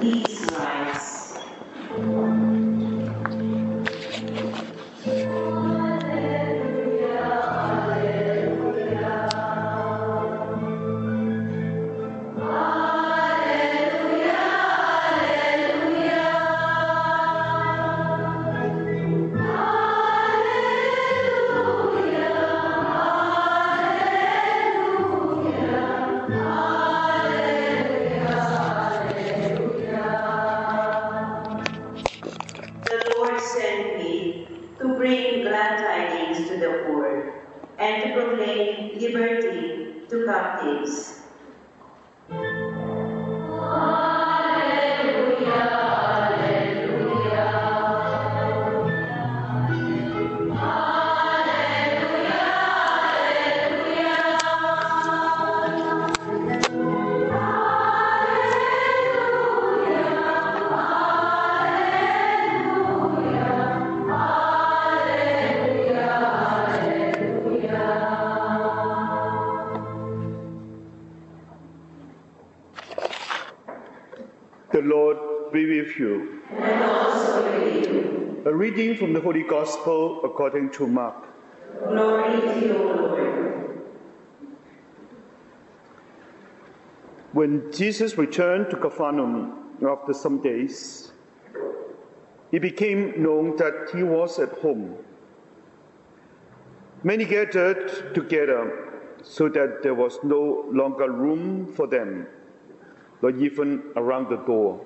Please rise. And to proclaim liberty to captives. The Lord be with you. And also with you. A reading from the Holy Gospel according to Mark. Glory to you, Lord. When Jesus returned to Capernaum after some days, it became known that he was at home. Many gathered together so that there was no longer room for them, not even around the door.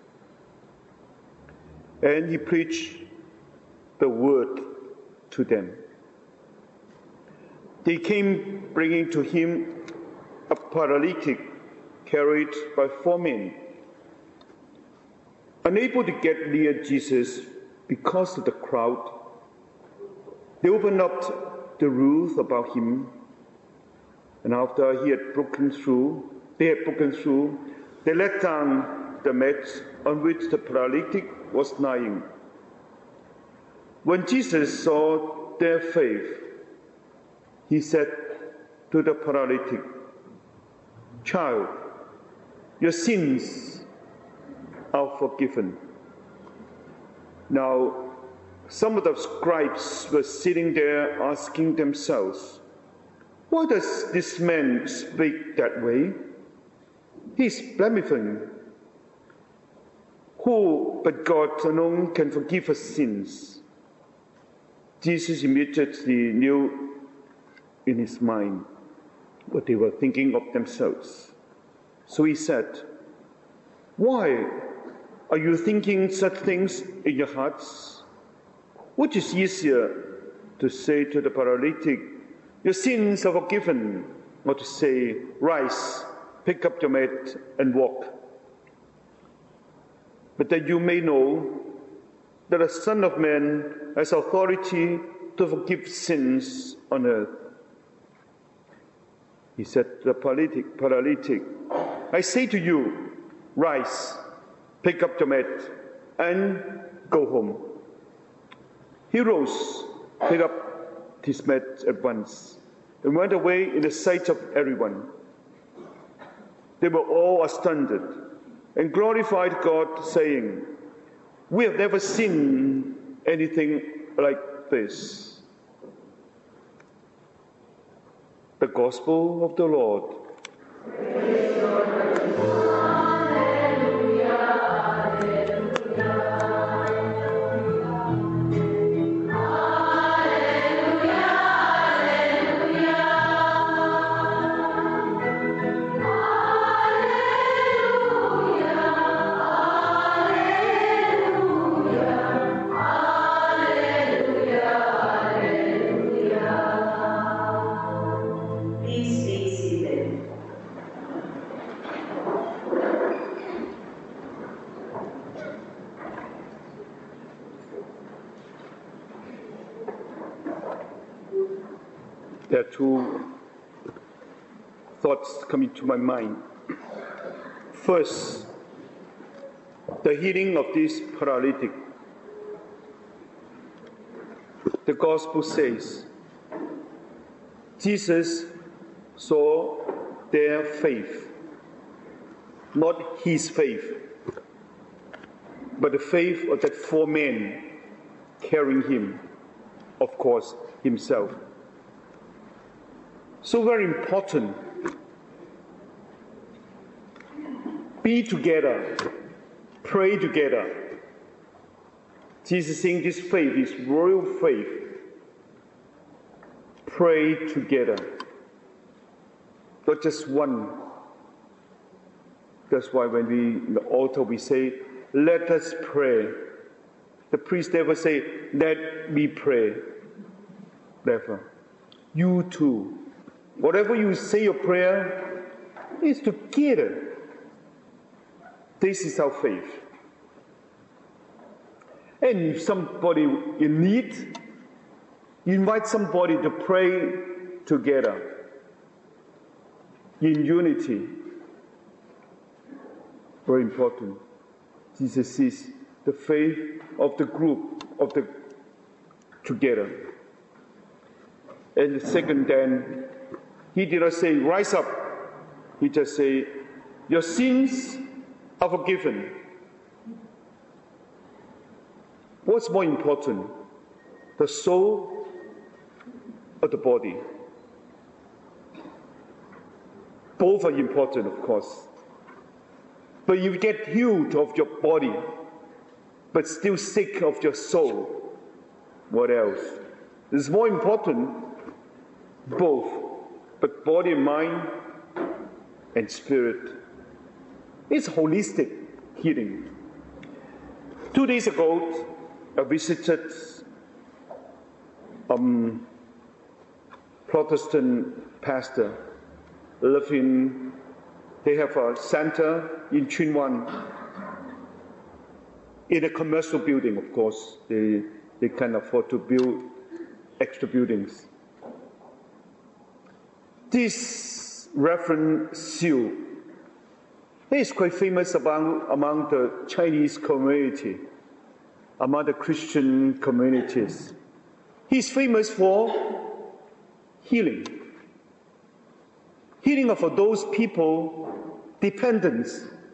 And he preached the word to them. They came bringing to him a paralytic carried by 4 men. Unable to get near Jesus because of the crowd, they opened up the roof about him, and after they had broken through, they let down the mat on which the paralytic was lying. When Jesus saw their faith, he said to the paralytic, "Child, your sins are forgiven." Now, some of the scribes were sitting there asking themselves, "Why does this man speak that way? He's blaspheming. Who but God alone can forgive us sins?" Jesus immediately knew in his mind what they were thinking of themselves. So he said, "Why are you thinking such things in your hearts? Which is easier, to say to the paralytic, 'Your sins are forgiven,' or to say, 'Rise, pick up your mat and walk'? But that you may know that the Son of Man has authority to forgive sins on earth." He said to the paralytic, "I say to you, rise, pick up your mat, and go home." He rose, picked up his mat at once, and went away in the sight of everyone. They were all astounded and glorified God, saying, "We have never seen anything like this." The Gospel of the Lord. There are 2 thoughts coming to my mind. First, the healing of this paralytic. The Gospel says, Jesus saw their faith, not his faith. but the faith of that 4 men carrying him, of course, himself. So very important. Be together. Pray together. Jesus saying this faith is royal faith. Pray together. Not just one. That's why when we, in the altar, we say, let us pray. The priest never say, let me pray. Therefore, you too. Whatever you say your prayer is together. This is our faith. And if somebody in need, you invite somebody to pray together in unity. Very important. Jesus is the faith of the group, of the together. And the second, then, he did not say, rise up. He just said, your sins are forgiven. What's more important, the soul or the body? Both are important, of course. But you get healed of your body, but still sick of your soul. What else? It's more important, both, but body and mind and spirit. It's holistic healing. 2 days ago, I visited Protestant pastor living. They have a center in Tsuen Wan, in a commercial building, of course. They can't afford to build extra buildings. This Reverend Siu, he is quite famous among the Chinese community, among the Christian communities. He's famous for healing. Healing of those people dependent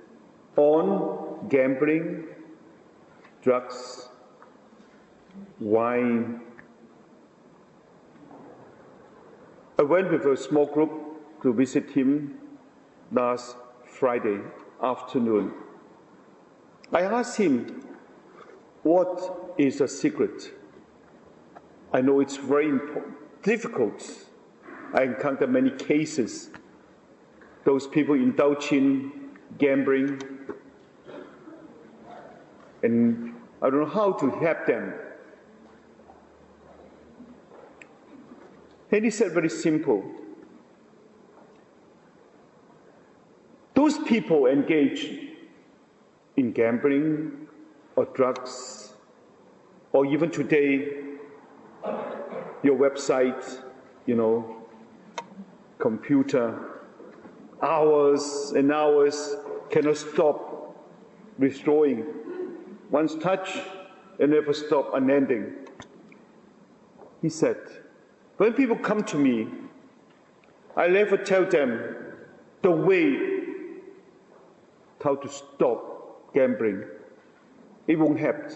on gambling, drugs, wine. I went with a small group to visit him last Friday afternoon. I asked him, what is the secret? I know it's very difficult. I encounter many cases. Those people indulge in gambling, and I don't know how to help them. And he said very simple. Those people engage in gambling or drugs, or even today, your website, computer, hours and hours cannot stop destroying. Once touched, it never stop unending. He said, when people come to me, I never tell them the way how to stop gambling. It won't help.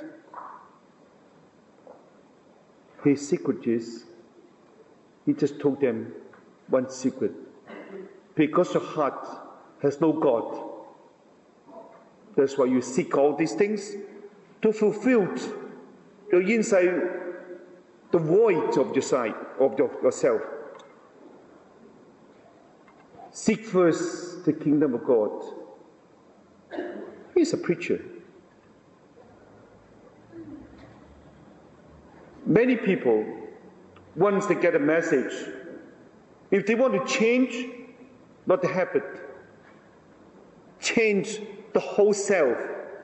His secret is, he just told them one secret. Because your heart has no God. That's why you seek all these things to fulfill your inside, the void of your side, of yourself. Seek first the kingdom of God. He's a preacher. Many people, once they get a message, if they want to change, not the habit, change the whole self.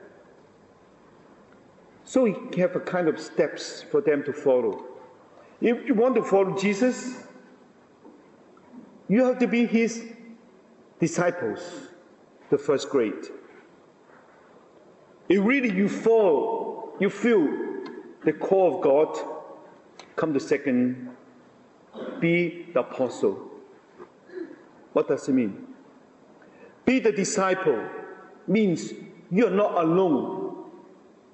So we have a kind of steps for them to follow. If you want to follow Jesus, you have to be his disciples, the first grade. If really you fall, you feel the call of God, come the second, be the apostle. What does it mean? Be the disciple means you're not alone.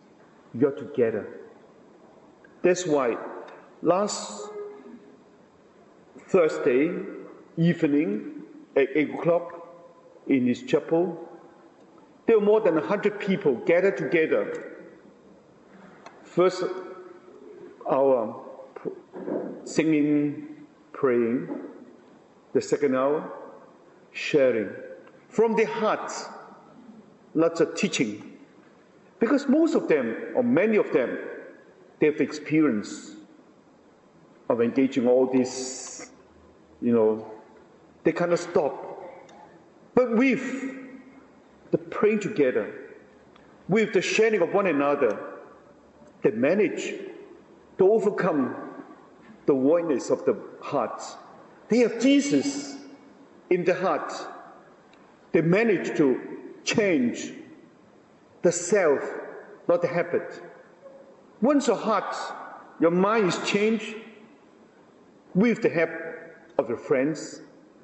you're together. That's why last Thursday evening at 8 o'clock in this chapel, there were more than 100 people gathered together. First hour singing, praying. The second hour, sharing. From their hearts, lots of teaching. Because most of them, or many of them, they have experience of engaging all this, they cannot stop. But with the praying together, with the sharing of one another, they manage to overcome the voidness of the heart. They have Jesus in the heart. They manage to change the self, not the habit. Once your heart, your mind is changed with the help of your friends,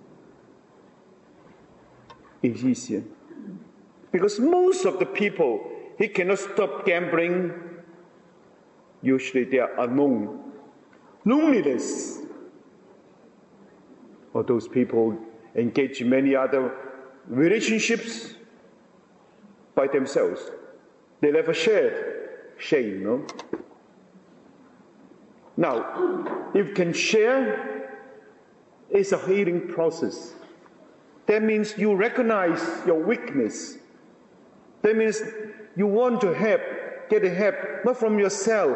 it's easier. Because most of the people, he cannot stop gambling. Usually they are alone. Loneliness. Or those people engage in many other relationships by themselves. They never shared shame, no? Now, if you can share, it's a healing process. That means you recognize your weakness. That means you want to help, get help, not from yourself.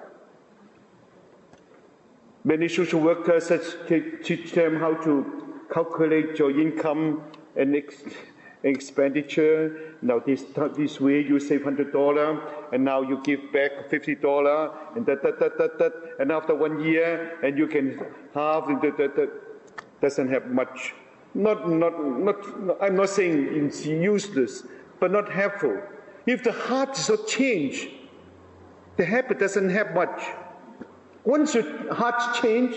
Many social workers teach them how to calculate your income and expenditure. Now this way you save $100, and now you give back $50, and and after 1 year, and you can halve. Doesn't have much. I'm not saying it's useless, but not helpful. If the heart is not changed, the habit doesn't have much. Once your heart change,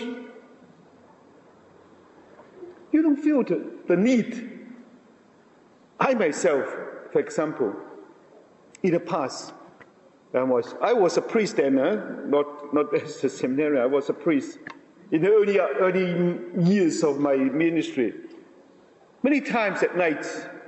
you don't feel the need. I myself, for example, in the past, I was a priest then, not as a seminarian. I was a priest in the early years of my ministry. Many times at night,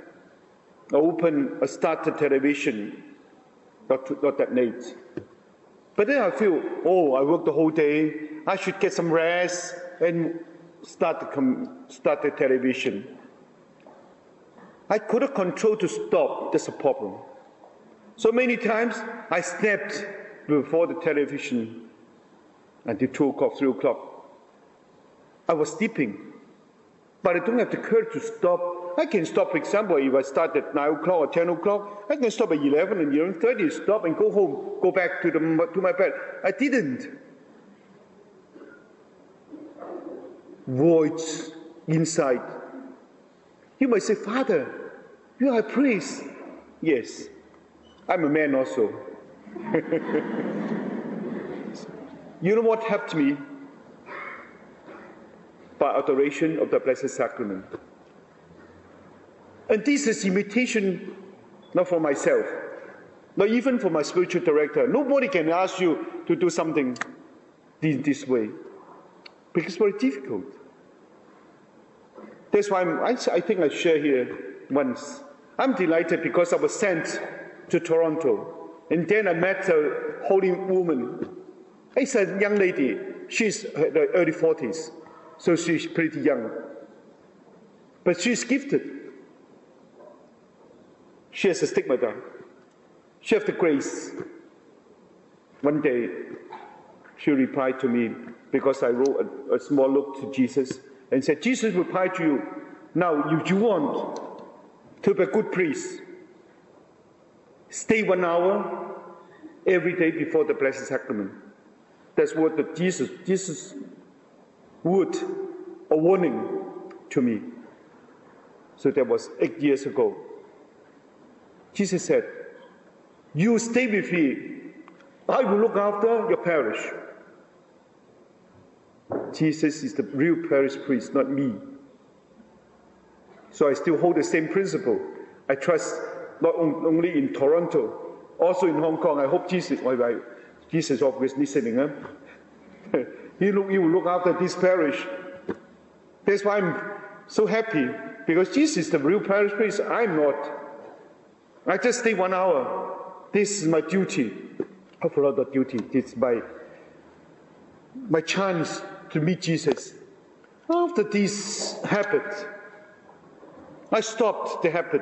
I start the television, not that late. But then I feel, I worked the whole day, I should get some rest and start the television. I couldn't control to stop, that's a problem. So many times I slept before the television until 2 o'clock, 3 o'clock. I was sleeping, but I don't have the courage to stop. I can stop, for example, if I start at 9 o'clock or 10 o'clock, I can stop at 11 and 11:30, stop and go home, go back to my bed. I didn't. Voids inside. You might say, Father, you are a priest. Yes, I'm a man also. You know what helped me? By adoration of the Blessed Sacrament. And this is imitation, not for myself, not even for my spiritual director. Nobody can ask you to do something this way, because it's very difficult. That's why I think I share here once. I'm delighted because I was sent to Toronto, and then I met a holy woman. It's a young lady. She's in her early 40s, so she's pretty young. But she's gifted. She has a stigmata. She has the grace. One day, she replied to me, because I wrote a small note to Jesus, and said, Jesus replied to you, now if you want to be a good priest, stay 1 hour every day before the Blessed Sacrament. That's what Jesus would, a warning to me. So that was 8 years ago. Jesus said, you stay with me. I will look after your parish. Jesus is the real parish priest, not me. So I still hold the same principle. I trust not only in Toronto, Also in Hong Kong, I hope Jesus always listening. Huh? He will look after this parish. That's why I'm so happy, because Jesus is the real parish priest. I'm not. I just stay 1 hour. This is my duty. I have a lot of duty. It's my chance to meet Jesus. After this habit, I stopped the habit.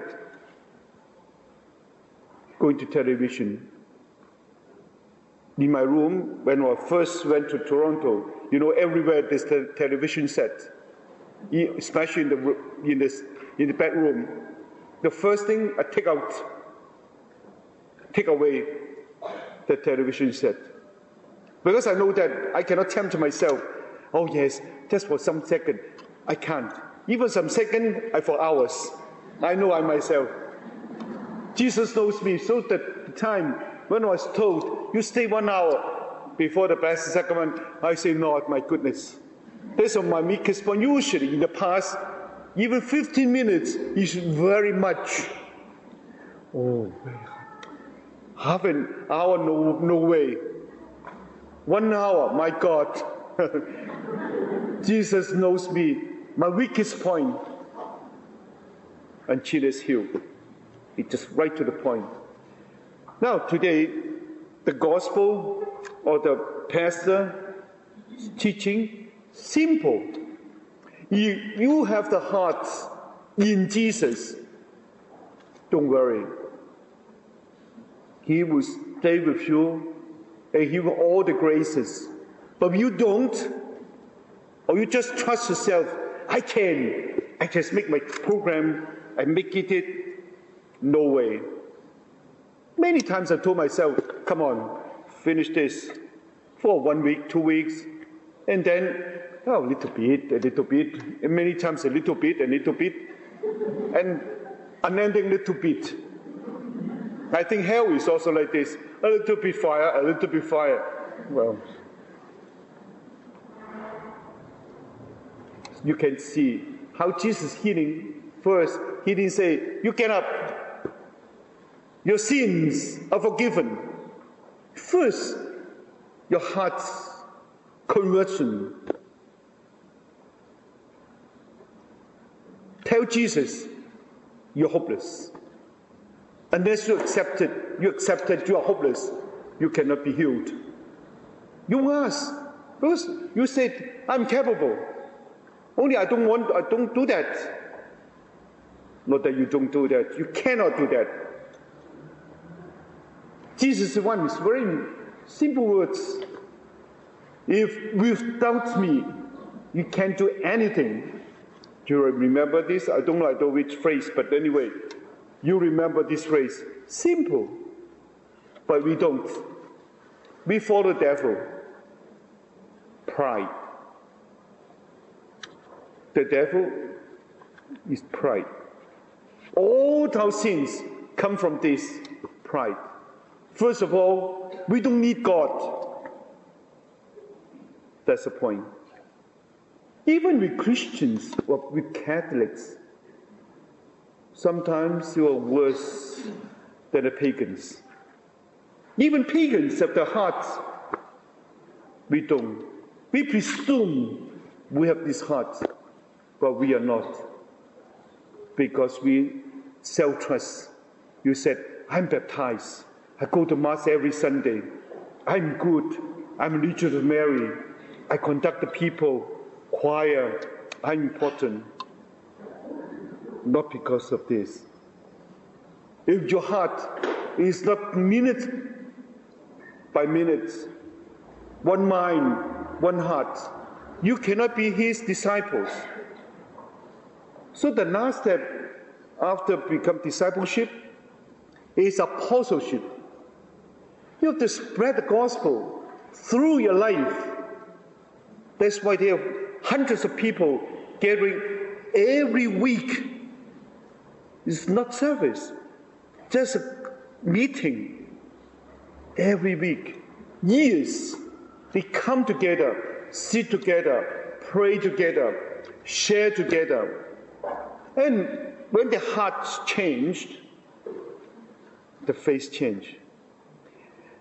Going to television. In my room, when I first went to Toronto, everywhere there's the television set, especially in the bedroom. The first thing I take away the television set, because I know that I cannot tempt myself. Oh yes, just for some second, I can't. Even some second, for hours. I know I myself. Jesus knows me, so that the time when I was told, you stay 1 hour before the Blessed Sacrament, I say, no, my goodness. That's on my weakest point. Usually in the past, even 15 minutes is very much. Oh, half an hour, no way. 1 hour, my God. Jesus knows me, my weakest point. And Jesus healed. It's just right to the point. Now, today, the gospel or the pastor teaching, simple. You have the heart in Jesus. Don't worry. He will stay with you and He will all the graces. But if you don't, or you just trust yourself, I just make my program, I make it. No way. Many times I told myself, come on, finish this for 1 week, 2 weeks, and then a little bit, and many times a little bit, and unending little bit. I think hell is also like this, a little bit fire. Well, you can see how Jesus healing. First, He didn't say, you get up. Your sins are forgiven. First, your heart's conversion. Tell Jesus, you're hopeless. Unless you accepted you are hopeless, you cannot be healed. You ask. First, you said, I'm capable. Only I don't do that. Not that you don't do that. You cannot do that. Jesus' one is very simple words. If without me, you can't do anything. Do you remember this? I don't know which phrase, but anyway, you remember this phrase. Simple. But we don't. We follow the devil. Pride. The devil is pride. All our sins come from this pride. First of all, we don't need God. That's the point. Even with Christians or with Catholics, sometimes you are worse than the pagans. Even pagans have their hearts. We don't. We presume we have this heart, but we are not. Because we self-trust. You said, I'm baptized. I go to Mass every Sunday. I'm good. I'm religious to Mary. I conduct the people, choir. I'm important. Not because of this. If your heart is not minute by minute, one mind, one heart, you cannot be His disciples. So the last step after become discipleship is apostleship. You have to spread the gospel through your life. That's why there are hundreds of people gathering every week. It's not service, just a meeting every week. Years, they come together, sit together, pray together, share together. And when the hearts changed, the face changed.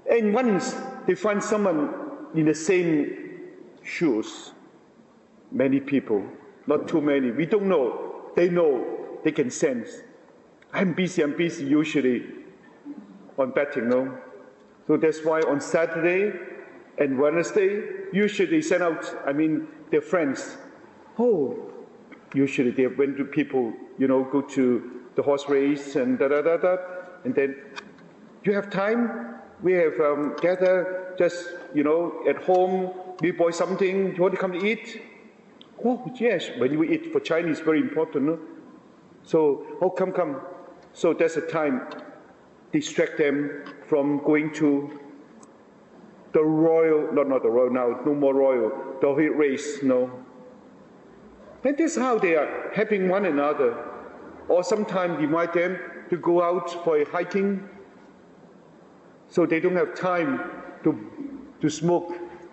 And once they find someone in the same shoes, many people, not too many, we don't know, they know, they can sense. I'm busy usually on betting, no? So that's why on Saturday and Wednesday, usually they send out, their friends. Oh, usually they went to people, go to the horse race and da-da-da-da. And then, you have time? We have gathered just, at home, we buy something, you want to come to eat? Oh, yes, when we eat for Chinese, very important, no? So, come. So that's a time, distract them from going to the royal, not the royal now, no more royal, the race, no. And this is how they are helping one another. Or sometimes invite them to go out for a hiking, so they don't have time to smoke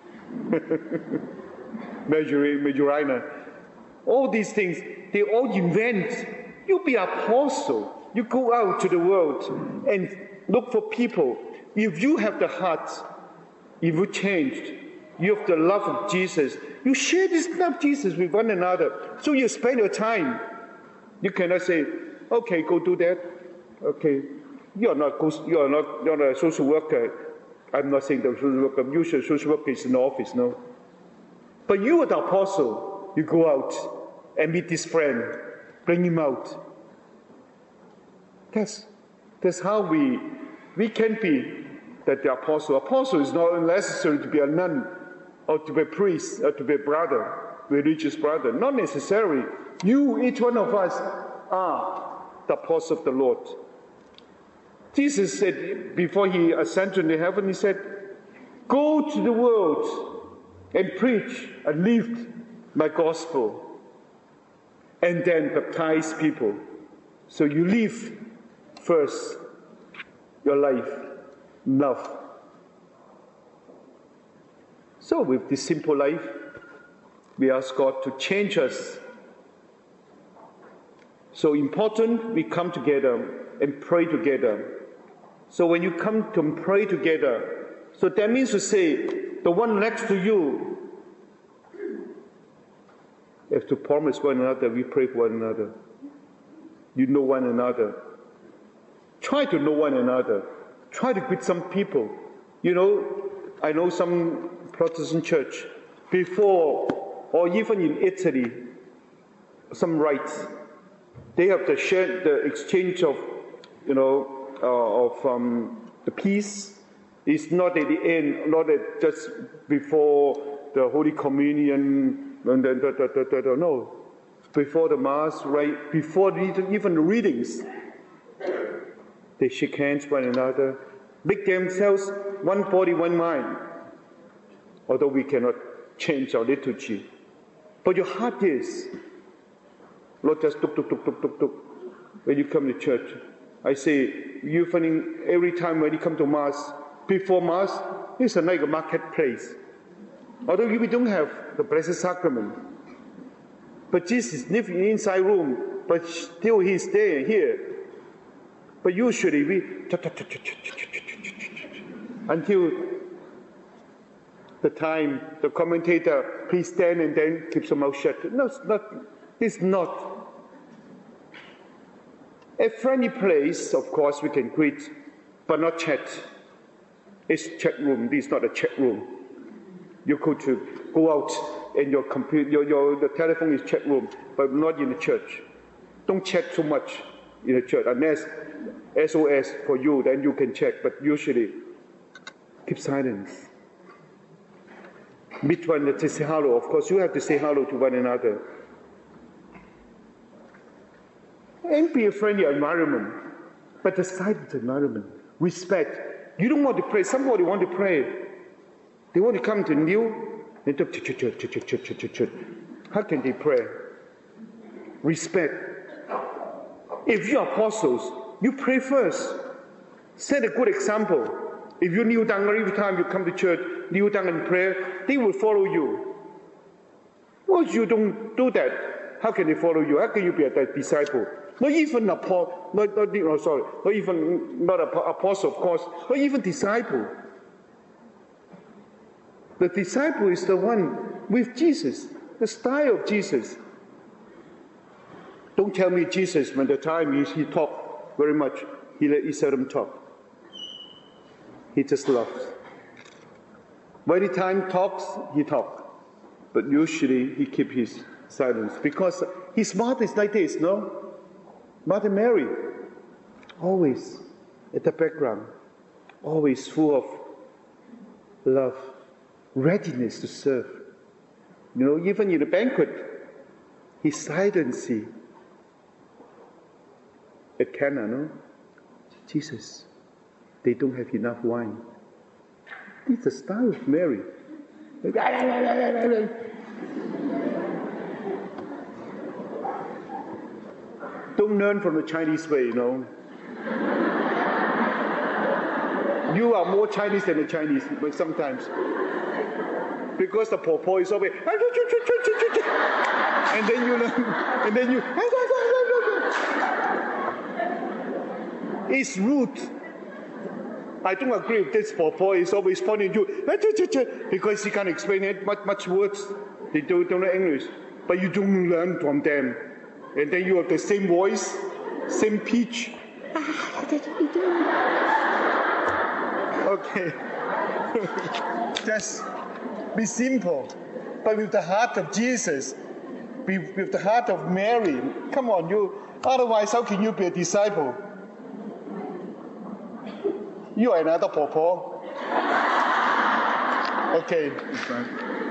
marijuana. All these things, they all invent. You be apostle. You go out to the world and look for people. If you have the heart, if you changed, you have the love of Jesus, you share this love of Jesus with one another. So you spend your time. You cannot say, okay, go do that. Okay, you're not a social worker. I'm not saying the social worker. Usually social worker is in the office, no. But you are the apostle. You go out and meet this friend, bring him out. That's how we can be that the apostle. Apostle is not necessary to be a nun or to be a priest or to be a brother, religious brother. Not necessary. You, each one of us, are the apostle of the Lord. Jesus said, before he ascended into heaven, he said, go to the world and preach and live my gospel, and then baptize people. So you live first your life, love. So with this simple life, we ask God to change us. So important, we come together and pray together. So when you come to pray together, so that means to say, the one next to you, have to promise one another, we pray for one another. You know one another. Try to know one another. Try to greet some people. I know some Protestant church, before, or even in Italy, some rites, they have the exchange of, the peace. It's not at the end, not at just before the Holy Communion, and then no. Before the Mass, right? Before even the readings, they shake hands one another, make themselves one body, one mind. Although we cannot change our liturgy. But your heart is, not just tuk, when you come to church. I say, you finding every time when you come to Mass, before Mass, it's like a marketplace. Although we don't have the Blessed Sacrament. But Jesus lives in the inside room, but still he's there, here. But usually we, until the time the commentator, please stand and then keep your mouth shut. No, it's not. A friendly place, of course, we can greet, but not chat. It's chat room. This is not a chat room. You could go out and your computer, the telephone is chat room, but not in the church. Don't chat so much in the church, unless SOS for you, then you can check, but usually keep silence. Meet one to say hello. Of course, you have to say hello to one another. And be a friendly environment, but the silent environment. Respect. You don't want to pray. Somebody want to pray. They want to come to you. How can they pray? Respect. If you are apostles, you pray first. Set a good example. If you kneel down every time you come to church, kneel down and pray, they will follow you. Well, if you don't do that, how can they follow you? How can you be a disciple? Not even apostle, of course, not even disciple. The disciple is the one with Jesus, the style of Jesus. Don't tell me Jesus, when the time he talked very much, he seldom talk. He just loves. When the time talks, he talks. But usually he keeps his silence. Because his mother is like this, no? Mother Mary, always at the background, always full of love, readiness to serve. You know, even in the banquet, his silence at Cana, no? Jesus, they don't have enough wine. It's the style of Mary. Don't learn from the Chinese way, you know. You are more Chinese than the Chinese, but sometimes. Because the po is always, and then you learn, and then you, it's rude. I don't agree with this po is always pointing at you, because he can't explain it, much words. They don't know English. But you don't learn from them. And then you have the same voice, same pitch. Okay. Just be simple. But with the heart of Jesus, with the heart of Mary. Come on, you. Otherwise, how can you be a disciple? You are another po. Okay.